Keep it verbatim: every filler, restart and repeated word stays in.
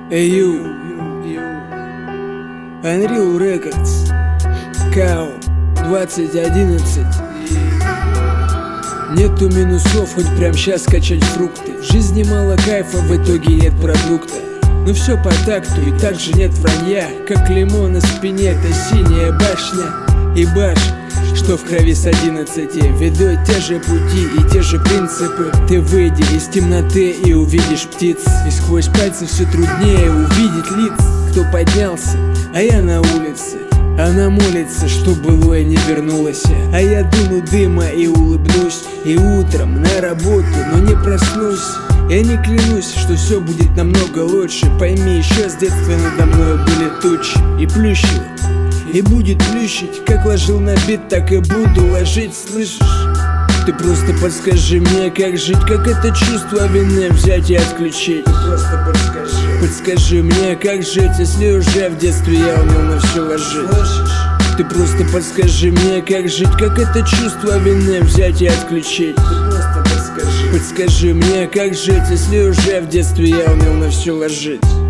Эй, ю, Unreal Records, Као, двадцать одиннадцать. Нету минусов, хоть прям щас качать фрукты. В жизни мало кайфа, в итоге нет продукта. Но все по такту, и также нет вранья. Как лимон на спине, это синяя башня. И баш, что в крови с одиннадцати, ведут те же пути и те же принципы. Ты выйди из темноты и увидишь птиц, и сквозь пальцы все труднее увидеть лиц. Кто поднялся, а я на улице. Она молится, что былое не вернулось. А я дуну дыма и улыбнусь. И утром на работу, но не проснусь. Я не клянусь, что все будет намного лучше. Пойми, еще с детства надо мною были тучи. И плющило, и будет плющить. Как ложил на бит, так и буду ложить, слышишь? Ты просто подскажи мне, как жить, как это чувство вины взять и отключить. Ты просто подскажи. Подскажи мне, как жить, если уже в детстве я умел на все ложить. Слышишь? Ты просто подскажи мне, как жить, как это чувство вины взять и отключить. Ты просто подскажи. Подскажи мне, как жить, если уже в детстве я умел на все ложить.